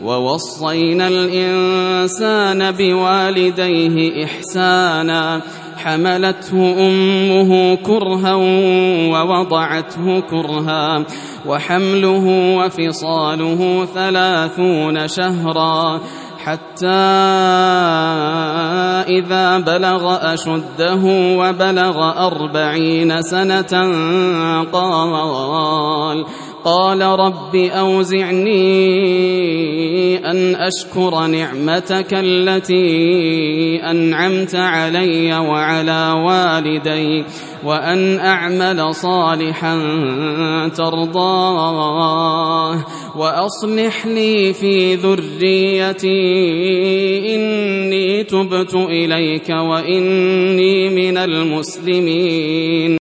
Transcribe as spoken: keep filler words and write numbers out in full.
ووصينا الإنسان بوالديه إحسانا حملته أمه كرها ووضعته كرها وحمله وفصاله ثلاثون شهرا حتى إذا بلغ أشده وبلغ أربعين سنة قال قال رب أوزعني أن أشكر نعمتك التي أنعمت علي وعلى والدي وأن أعمل صالحا ترضاه وأصلح لي في ذريتي إني تبت إليك وإني من المسلمين.